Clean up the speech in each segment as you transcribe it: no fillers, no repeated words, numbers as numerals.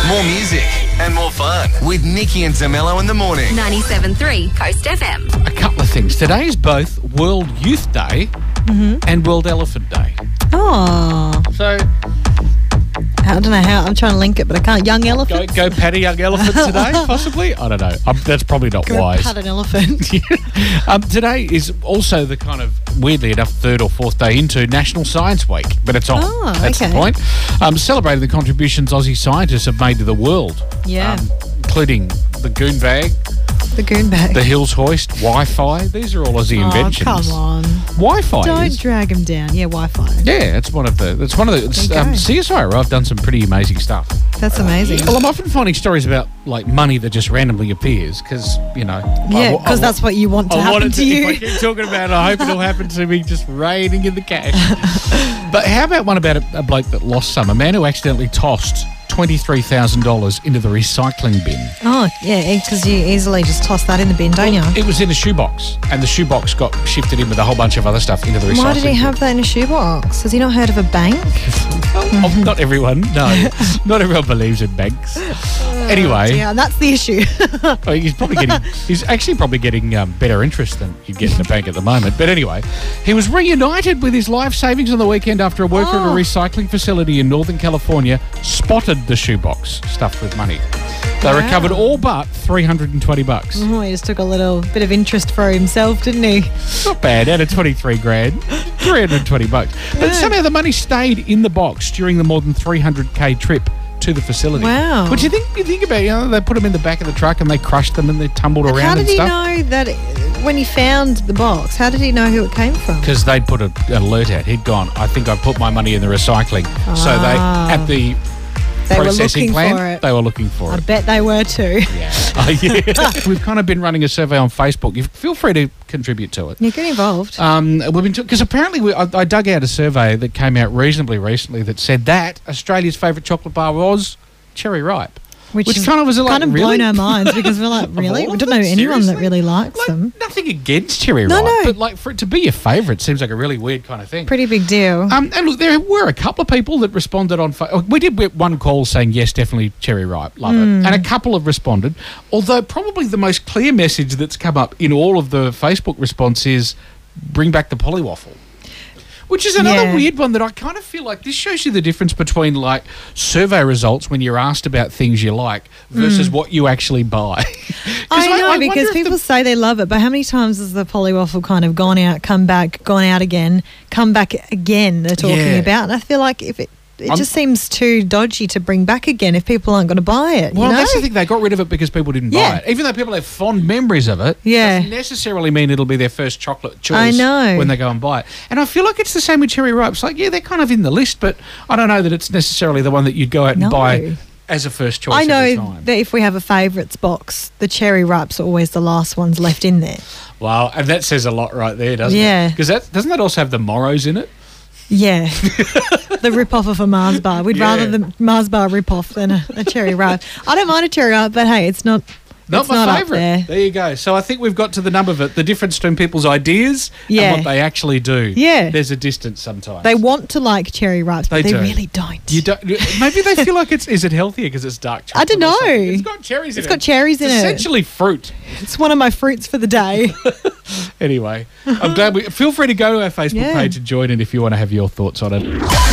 More music and more fun with Nikki and Zamello in the morning. 97.3 Coast FM. A couple of things. Today is both World Youth Day and World Elephant Day. Oh, So I don't know how. I'm trying to link it, but I can't. Young elephant. go pat a young elephant today, possibly? I don't know. That's probably not Go wise. pat an elephant. Today is also the kind of, weirdly enough, third or fourth day into National Science Week, but it's on. Oh, That's okay. the point. Celebrating the contributions Aussie scientists have made to the world. Yeah. Including the goon bag, The goon bag. the Hills hoist, Wi-Fi. These are all Aussie inventions. Oh, come on. Wi-Fi Don't is... drag him down. Yeah, Wi-Fi. Yeah, it's one of the... There you go. CSIRO have done some pretty amazing stuff. That's amazing. Well, I'm often finding stories about, like, money that just randomly appears because, you know... Yeah, because that's what you want to happen to you. If I keep talking about it, I hope it'll happen to me, just raining in the cash. But how about one about a bloke that lost some? A man who accidentally tossed $23,000 into the recycling bin. Oh, yeah, because you easily just toss that in the bin, don't you? It was in a shoebox, and the shoebox got shifted in with a whole bunch of other stuff into the recycling bin. Why did he have that in a shoebox? Has he not heard of a bank? Oh, not everyone, no. Not everyone believes in banks. Anyway, Yeah, that's the issue. well, he's actually probably getting better interest than you'd get in a bank at the moment. But anyway, he was reunited with his life savings on the weekend after a worker at a recycling facility in Northern California spotted the shoebox stuffed with money. They recovered all but $320. Oh, he just took a little bit of interest for himself, didn't he? Not bad. Out of 23 grand, $320. But somehow the money stayed in the box during the more than 300k trip to the facility. Wow. Which you think about, you know, they put them in the back of the truck and they crushed them and they tumbled around How and did he stuff. know that when he found the box? How did he know who it came from? Because they'd put an alert out. He'd gone, I think I put my money in the recycling. So they, at the They were processing looking plant, for it. they were looking for I it. bet they were too. Yeah. We've kind of been running a survey on Facebook. You feel free to contribute to it. Yeah, get involved. We've been because apparently I dug out a survey that came out reasonably recently that said that Australia's favourite chocolate bar was Cherry Ripe. Which kind of was like, kind of really? blown our minds because we're like, really? all We of don't know them? anyone that Seriously? really likes them. Nothing against Cherry No, Ripe, no. but like for it to be your favourite seems like a really weird kind of thing. Pretty big deal. And look, there were a couple of people that responded on Facebook. We did get one call saying, yes, definitely Cherry Ripe, love it. And a couple have responded, although probably the most clear message that's come up in all of the Facebook response is bring back the Polywaffle. Which is another Yeah. weird one that I kind of feel like this shows you the difference between like survey results when you're asked about things you like versus what you actually buy. 'Cause I know, wonder because if people say they love it, but how many times has the Polywaffle kind of gone out, come back, gone out again, come back again they're talking Yeah. about? And I feel like if it just seems too dodgy to bring back again if people aren't going to buy it. Well, you know? that's the thing. They got rid of it because people didn't Yeah. buy it. Even though people have fond memories of it, Yeah. doesn't necessarily mean it'll be their first chocolate choice I know. when they go and buy it. And I feel like it's the same with Cherry Ripe. It's like, yeah, they're kind of in the list, but I don't know that it's necessarily the one that you'd go out and No. buy as a first choice I every know time. that if we have a favourites box, the Cherry Ripe's are always the last ones left in there. Wow, and that says a lot right there, doesn't Yeah. it? Because doesn't that also have the Morrows in it? Yeah, the rip-off of a Mars bar. We'd Yeah. rather the Mars bar rip-off than a Cherry Ripe. I don't mind a Cherry Ripe, but hey, it's not Not it's my not up favourite. there. You go. So I think we've got to the nub of it, the difference between people's ideas Yeah. and what they actually do. Yeah. There's a distance sometimes. They want to like Cherry Ripes, but They they do. really don't. You don't. Maybe they feel like is it healthier because it's dark chocolate? I don't or something? know. It's got cherries in it. It's got cherries in It's it. essentially fruit. It's one of my fruits for the day. Anyway, I'm glad we. Feel free to go to our Facebook Yeah. page and join in if you want to have your thoughts on it.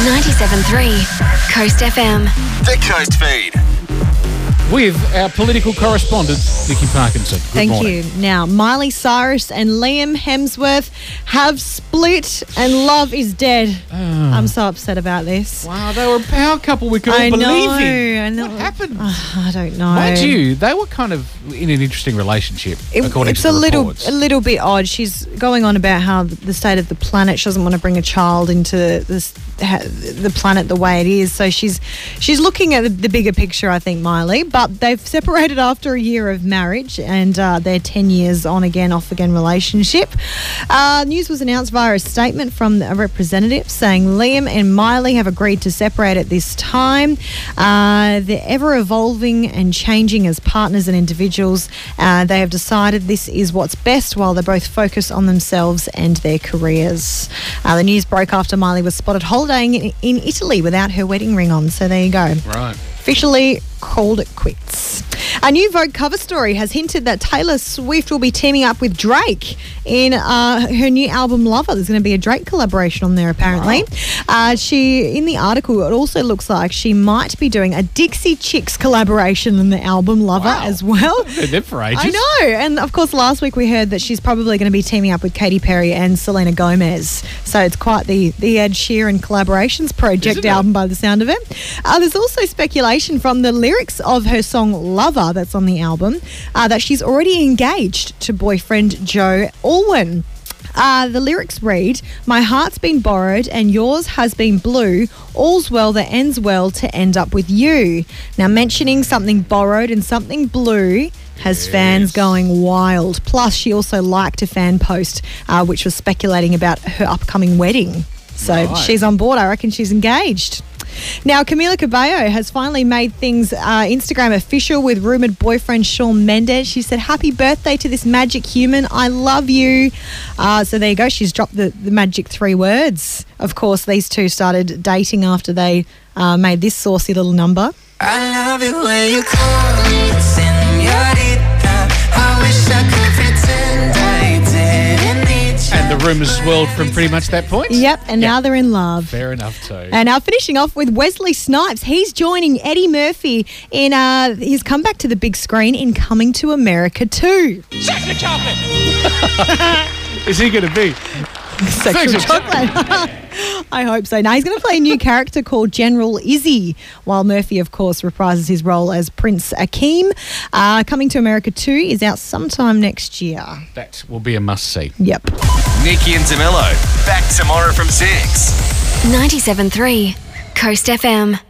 97.3 Coast FM. The Coast Feed. With our political correspondent, Vicky Parkinson. Good Thank morning. you. Now, Miley Cyrus and Liam Hemsworth have split and love is dead. I'm so upset about this. Wow, they were a power couple we could all I believe know, in. I know. What happened? I don't know. Mind you, they were kind of in an interesting relationship, according it's to the a reports. little bit odd. She's going on about how the state of the planet. She doesn't want to bring a child into the planet the way it is. So she's looking at the bigger picture, I think, Miley. But they've separated after a year of marriage, and they're 10 years on again, off again relationship. News was announced via a statement from a representative saying Liam and Miley have agreed to separate at this time. They're ever evolving and changing as partners and individuals. They have decided this is what's best while they both focus on themselves and their careers. The news broke after Miley was spotted holidaying in Italy without her wedding ring on. So there you go. Right. officially called it quits. A new Vogue cover story has hinted that Taylor Swift will be teaming up with Drake in her new album Lover. There's going to be a Drake collaboration on there, apparently. Wow. In the article, it also looks like she might be doing a Dixie Chicks collaboration in the album Lover as well. They're there for ages. I know. And of course, last week we heard that she's probably going to be teaming up with Katy Perry and Selena Gomez. So it's quite the Ed Sheeran collaborations project album by the sound of it. There's also speculation from the lyrics of her song Lover that's on the album that she's already engaged to boyfriend Joe Alwyn. The lyrics read, "My heart's been borrowed and yours has been blue. All's well that ends well to end up with you." Now, mentioning something borrowed and something blue has fans going wild. Plus, she also liked a fan post which was speculating about her upcoming wedding. So she's on board. I reckon she's engaged. Now, Camila Cabello has finally made things Instagram official with rumoured boyfriend Shawn Mendes. She said, "Happy birthday to this magic human. I love you." So there you go. She's dropped the magic 3 words. Of course, these two started dating after they made this saucy little number. I love it when you call me señorita. I wish I could pretend I didn't need you. And the rumours swirled from pretty much that point? Yep, and now they're in love. Fair enough too. And now finishing off with Wesley Snipes. He's joining Eddie Murphy in his comeback to the big screen in Coming to America 2. Sexy chocolate! Is he going to be? Sexual chocolate. I hope so. Now, he's going to play a new character called General Izzy, while Murphy, of course, reprises his role as Prince Akeem. Coming to America 2 is out sometime next year. That will be a must-see. Yep. Nikki and DeMello, back tomorrow from 6. 97.3 Coast FM.